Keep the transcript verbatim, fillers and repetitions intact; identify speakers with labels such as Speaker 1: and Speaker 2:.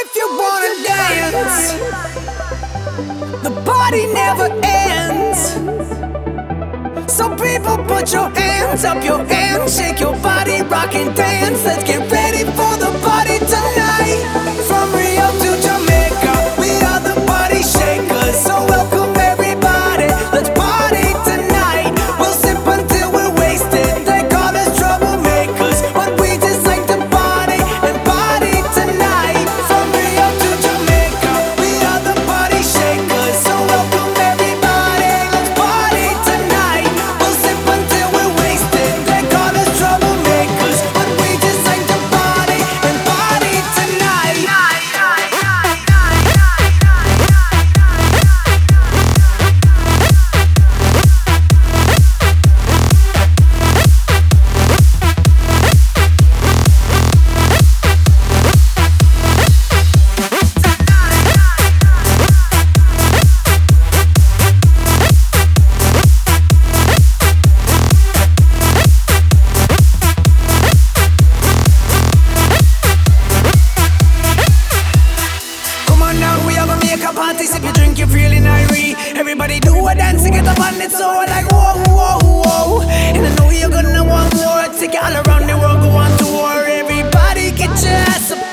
Speaker 1: if you wanna dance, the party never ends. So people put your hands up, your hands, shake your body, rock and dance. Let's get ready for the party tonight. From Rio to Jamaica, we are the party shakers. So welcome everybody, let's party tonight. We'll sip until we're wasted, they call us troublemakers, but we just like to party and party tonight. From Rio to Jamaica, we are the party shakers. So welcome everybody, let's party tonight. We'll sip until we're wasted, they call us troublemakers, but we just like to party and party tonight. Come on now, we have a make a party. Sip your drink, you're feeling irate. Everybody do a dance to get up on it, so like whoa, whoa, whoa. And I know you're gonna want more. Take it all around the world, go on tour. Everybody get your ass up.